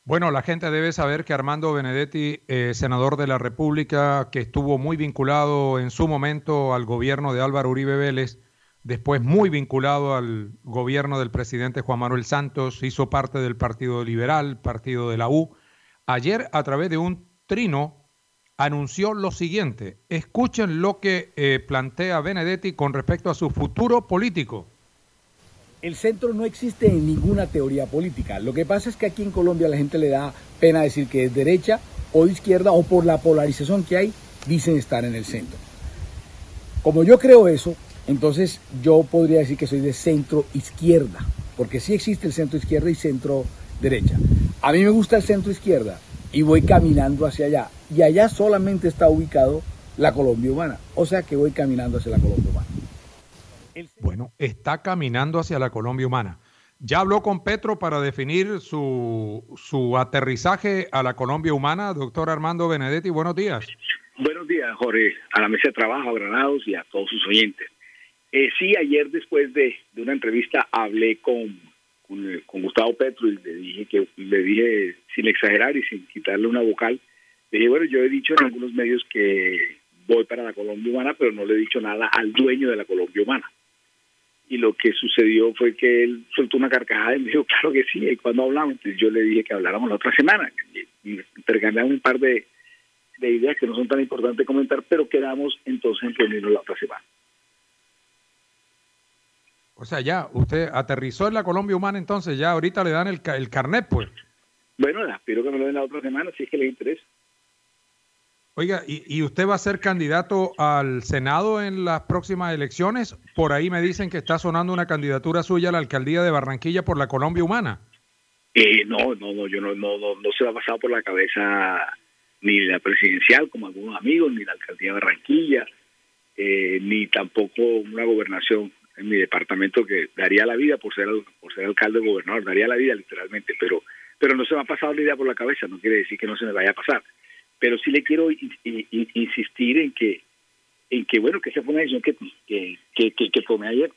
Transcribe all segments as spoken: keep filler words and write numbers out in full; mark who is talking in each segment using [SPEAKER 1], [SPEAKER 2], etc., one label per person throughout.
[SPEAKER 1] Bueno, la gente debe saber que Armando Benedetti, eh, senador de la República, que estuvo muy vinculado en su momento al gobierno de Álvaro Uribe Vélez, después muy vinculado al gobierno del presidente Juan Manuel Santos, hizo parte del Partido Liberal, partido de la U. Ayer, a través de un trino, anunció lo siguiente. Escuchen lo que eh, plantea Benedetti con respecto a su futuro político.
[SPEAKER 2] El centro no existe en ninguna teoría política. Lo que pasa es que aquí en Colombia a la gente le da pena decir que es derecha o de izquierda, o por la polarización que hay, dicen estar en el centro. Como yo creo eso, entonces yo podría decir que soy de centro izquierda, porque sí existe el centro izquierda y centro derecha. A mí me gusta el centro izquierda y voy caminando hacia allá. Y allá solamente está ubicado la Colombia Humana, o sea que voy caminando hacia la Colombia Humana.
[SPEAKER 1] Bueno, está caminando hacia la Colombia humana. ¿Ya habló con Petro para definir su, su aterrizaje a la Colombia humana, doctor Armando Benedetti? Buenos días.
[SPEAKER 3] Buenos días, Jorge, a la mesa de trabajo, a Granados y a todos sus oyentes. Eh, sí, ayer después de, de una entrevista hablé con, con, con Gustavo Petro y le dije, que le dije, sin exagerar y sin quitarle una vocal, le dije, bueno, yo he dicho en algunos medios que voy para la Colombia humana, pero no le he dicho nada al dueño de la Colombia humana. Y lo que sucedió fue que él soltó una carcajada y me dijo, claro que sí, y cuando hablamos, entonces yo le dije que habláramos la otra semana, y intercambiamos un par de, de ideas que no son tan importantes comentar, pero quedamos entonces en reunirnos la otra semana.
[SPEAKER 1] O sea, ya, usted aterrizó en la Colombia humana, entonces ya ahorita le dan el, el carnet, pues.
[SPEAKER 3] Bueno, espero que me lo den la otra semana, si es que les interesa.
[SPEAKER 1] Oiga, ¿y, ¿y usted va a ser candidato al Senado en las próximas elecciones? Por ahí me dicen que está sonando una candidatura suya a la alcaldía de Barranquilla por la Colombia humana.
[SPEAKER 3] Eh, no, no, no, yo no, no, no, no se me ha pasado por la cabeza ni la presidencial, como algunos amigos, ni la alcaldía de Barranquilla, eh, ni tampoco una gobernación en mi departamento, que daría la vida por ser por ser alcalde o gobernador, daría la vida literalmente, pero pero no se me ha pasado la idea por la cabeza, no quiere decir que no se me vaya a pasar, pero sí le quiero in, in, in, insistir en que en que bueno, que esa fue una decisión que que, que, que, que tomé ayer.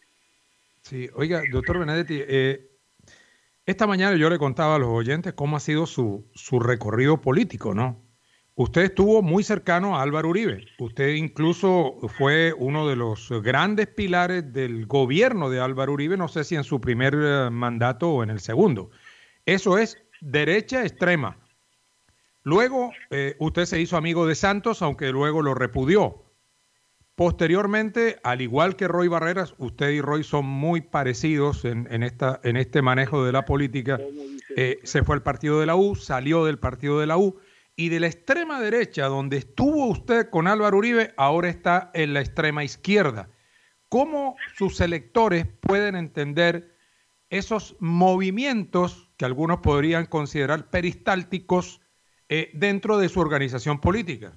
[SPEAKER 1] Sí, oiga, doctor Benedetti, eh, esta mañana yo le contaba a los oyentes cómo ha sido su, su recorrido político, ¿no? Usted estuvo muy cercano a Álvaro Uribe. Usted incluso fue uno de los grandes pilares del gobierno de Álvaro Uribe, no sé si en su primer eh, mandato o en el segundo. Eso es derecha extrema. Luego, eh, usted se hizo amigo de Santos, aunque luego lo repudió. Posteriormente, al igual que Roy Barreras, usted y Roy son muy parecidos en, en, esta, en este manejo de la política. Eh, se fue al partido de la U, salió del partido de la U, y de la extrema derecha, donde estuvo usted con Álvaro Uribe, ahora está en la extrema izquierda. ¿Cómo sus electores pueden entender esos movimientos que algunos podrían considerar peristálticos eh, dentro de su organización política?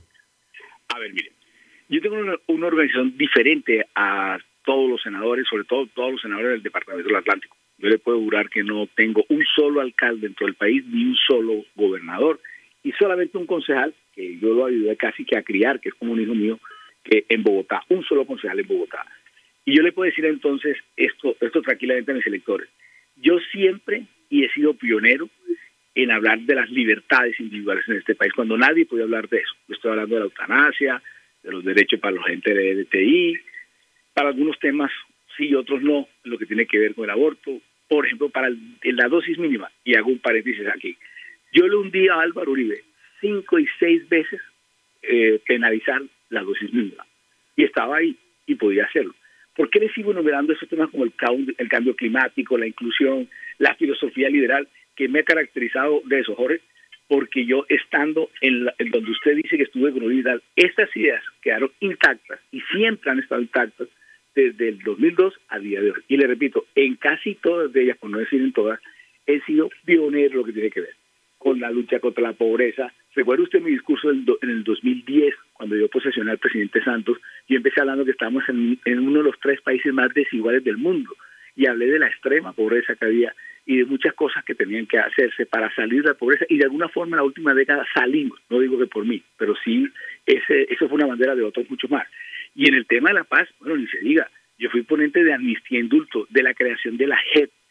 [SPEAKER 3] A ver, mire, yo tengo una, una organización diferente a todos los senadores, sobre todo todos los senadores del Departamento del Atlántico. Yo le puedo jurar que no tengo un solo alcalde dentro del país, ni un solo gobernador, y solamente un concejal, que yo lo ayudé casi que a criar, que es como un hijo mío, que en Bogotá, un solo concejal en Bogotá. Y yo le puedo decir entonces esto, esto tranquilamente a mis electores. Yo siempre, y he sido pionero, en hablar de las libertades individuales en este país, cuando nadie podía hablar de eso. Yo estoy hablando de la eutanasia, de los derechos para la gente de L G B T I, para algunos temas sí, otros no, lo que tiene que ver con el aborto, por ejemplo, para el, la dosis mínima, y hago un paréntesis aquí. Yo le hundí a Álvaro Uribe cinco y seis veces eh, penalizar la dosis mínima, y estaba ahí y podía hacerlo. ¿Por qué le sigo enumerando esos temas como el, el cambio climático, la inclusión, la filosofía liberal, que me ha caracterizado de eso, Jorge? Porque yo, estando en, la, en donde usted dice que estuve con Uribe, estas ideas quedaron intactas y siempre han estado intactas desde el dos mil dos al día de hoy. Y le repito, en casi todas de ellas, por no decir en todas, he sido pionero lo que tiene que ver con la lucha contra la pobreza. ¿Recuerda usted mi discurso en el dos mil diez, cuando yo posesioné al presidente Santos? Yo empecé hablando que estamos en, en uno de los tres países más desiguales del mundo, y hablé de la extrema pobreza que había y de muchas cosas que tenían que hacerse para salir de la pobreza, y de alguna forma en la última década salimos, no digo que por mí, pero sí, ese, eso fue una bandera de otros mucho más. Y en el tema de la paz, bueno, ni se diga, yo fui ponente de amnistía e indulto, de la creación de la J E P,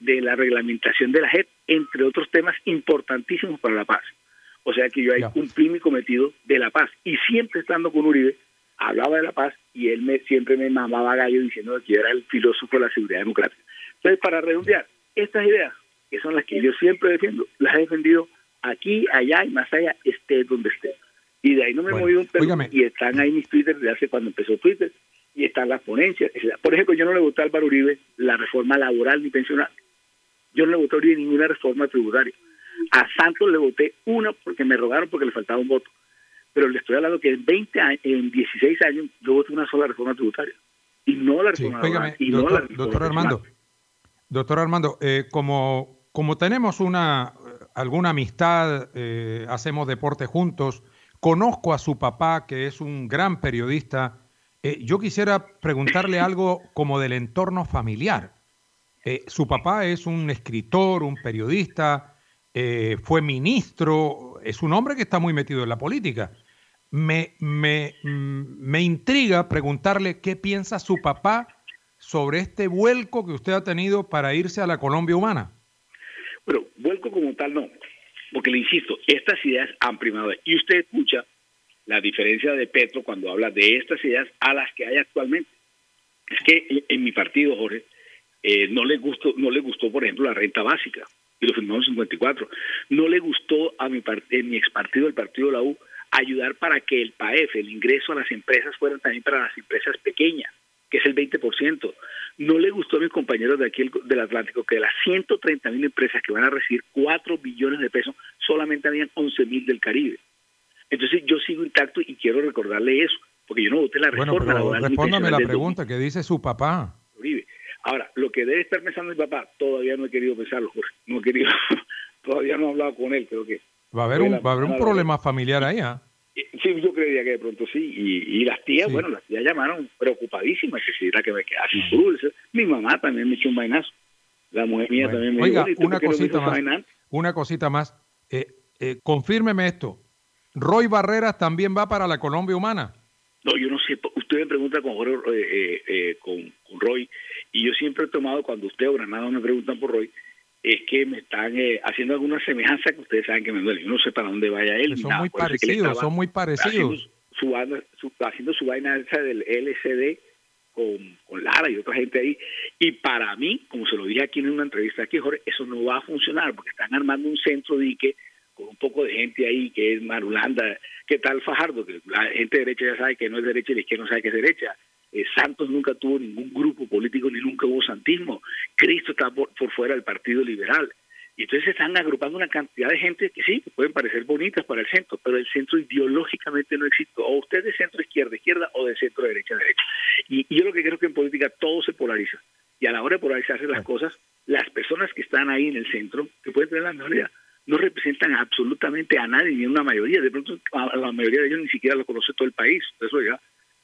[SPEAKER 3] de la reglamentación de la J E P, entre otros temas importantísimos para la paz. O sea que yo ahí cumplí mi cometido de la paz. Y siempre estando con Uribe, hablaba de la paz y él me siempre me mamaba gallo diciendo que yo era el filósofo de la seguridad democrática. Entonces, para redondear, estas ideas, que son las que yo siempre defiendo, las he defendido aquí, allá y más allá, esté donde esté. Y de ahí no me bueno, he movido un pelo. Y están ahí mis Twitter de hace cuando empezó Twitter, y están las ponencias. Por ejemplo, yo no le voté a Álvaro Uribe la reforma laboral ni pensional. Yo no le voté a Uribe ninguna reforma tributaria. A Santos le voté una porque me rogaron porque le faltaba un voto. Pero le estoy hablando que en veinte años, en dieciséis años, yo voté una sola reforma tributaria. Y no la reforma
[SPEAKER 1] sí,
[SPEAKER 3] laboral.
[SPEAKER 1] Y doctor, no la reforma doctor Armando, doctor Armando, eh, como, como tenemos una alguna amistad, eh, hacemos deporte juntos, conozco a su papá, que es un gran periodista. Eh, yo quisiera preguntarle algo como del entorno familiar. Eh, su papá es un escritor, un periodista, eh, fue ministro, es un hombre que está muy metido en la política. Me, me, me intriga preguntarle qué piensa su papá sobre este vuelco que usted ha tenido para irse a la Colombia humana.
[SPEAKER 3] Bueno, vuelco como tal no, porque le insisto, estas ideas han primado. Y usted escucha la diferencia de Petro cuando habla de estas ideas a las que hay actualmente. Es que en, en mi partido, Jorge, eh, no le gustó, no le gustó, por ejemplo, la renta básica, y lo firmamos en cincuenta y cuatro. No le gustó a mi part en mi expartido, el partido de la U, ayudar para que el P A E F, el ingreso a las empresas, fuera también para las empresas pequeñas, que es el veinte por ciento. No le gustó a mis compañeros de aquí del Atlántico que de las ciento treinta mil empresas que van a recibir cuatro billones de pesos, solamente habían once mil del Caribe. Entonces yo sigo intacto y quiero recordarle eso, porque yo no voté la reforma
[SPEAKER 1] bueno, pero
[SPEAKER 3] laboral.
[SPEAKER 1] Respóndame la pregunta que dice su papá.
[SPEAKER 3] Uribe. Ahora, lo que debe estar pensando mi papá, todavía no he querido pensarlo, Jorge. No he querido, todavía no he hablado con él, creo que.
[SPEAKER 1] Va a haber un, va a haber un problema familiar ahí, ¿ah?
[SPEAKER 3] ¿eh? Sí, yo creería que de pronto sí. Y, y las tías,
[SPEAKER 1] sí.
[SPEAKER 3] bueno, las tías llamaron preocupadísimas que si era que me quedase sin dulce. Mi mamá también me echó un vainazo. La mujer mía
[SPEAKER 1] bueno.
[SPEAKER 3] también me
[SPEAKER 1] Oiga,
[SPEAKER 3] dijo,
[SPEAKER 1] una cosita más, una cosita más. Eh, eh, confírmeme esto. ¿Roy Barreras también va para la Colombia humana?
[SPEAKER 3] No, yo no sé. Usted me pregunta con, Jorge, eh, eh, con, con Roy, y yo siempre he tomado, cuando usted o Granado me preguntan por Roy, es que me están eh, haciendo alguna semejanza que ustedes saben que me duele. Yo no sé para dónde vaya él.
[SPEAKER 1] Son muy parecidos, son muy parecidos.
[SPEAKER 3] Haciendo su, banda, su, haciendo su vaina esa del L C D con, con Lara y otra gente ahí. Y para mí, como se lo dije aquí en una entrevista aquí, Jorge, eso no va a funcionar porque están armando un centro dique con un poco de gente ahí que es Marulanda. ¿Qué tal Fajardo? Que la gente de derecha ya sabe que no es derecha y la izquierda no sabe que es derecha. Eh, Santos nunca tuvo ningún grupo político ni nunca hubo santismo. Cristo está por, por fuera del Partido Liberal. Y entonces se están agrupando una cantidad de gente que sí, que pueden parecer bonitas para el centro, pero el centro ideológicamente no existe. O usted es de centro izquierda, izquierda, o de centro derecha, derecha. Y, y yo lo que creo que en política todo se polariza. Y a la hora de polarizarse las cosas, las personas que están ahí en el centro, que pueden tener la mayoría, no representan absolutamente a nadie, ni una mayoría. De pronto, a la mayoría de ellos ni siquiera lo conoce todo el país. Eso ya,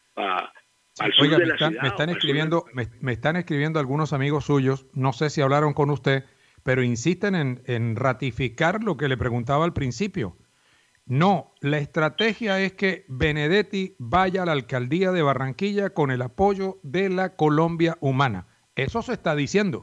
[SPEAKER 3] a, al sur
[SPEAKER 1] Oiga,
[SPEAKER 3] de
[SPEAKER 1] me
[SPEAKER 3] la
[SPEAKER 1] están,
[SPEAKER 3] ciudad,
[SPEAKER 1] me están escribiendo,
[SPEAKER 3] de...
[SPEAKER 1] me, me están escribiendo algunos amigos suyos, no sé si hablaron con usted, pero insisten en, en ratificar lo que le preguntaba al principio. No, la estrategia es que Benedetti vaya a la alcaldía de Barranquilla con el apoyo de la Colombia humana. Eso se está diciendo.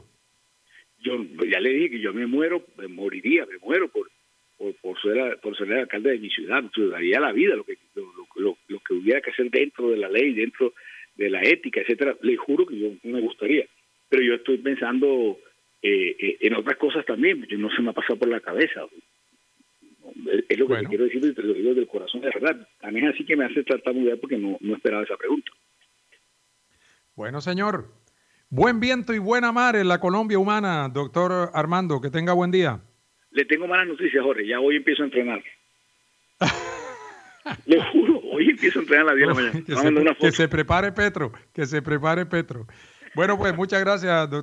[SPEAKER 3] Yo ya le dije que yo me muero, me moriría, me muero por por, por, ser, por ser el alcalde de mi ciudad. Yo daría la vida, lo que lo, lo, lo que hubiera que hacer dentro de la ley, dentro de la ética, etcétera. Le juro que yo me gustaría. Pero yo estoy pensando eh, eh, en otras cosas también. Yo no se me ha pasado por la cabeza. Es lo que bueno. te quiero decir, y te lo digo del corazón, de verdad. También es así que me hace tartamudear porque no, no esperaba esa pregunta.
[SPEAKER 1] Bueno, señor. Buen viento y buena mar en la Colombia humana, doctor Armando. Que tenga buen día.
[SPEAKER 3] Le tengo malas noticias, Jorge. Ya hoy empiezo a entrenar. Le juro, hoy empiezo a entrenar a las diez de la mañana.
[SPEAKER 1] Que se, que se prepare Petro, que se prepare Petro. Bueno, pues muchas gracias, doctor.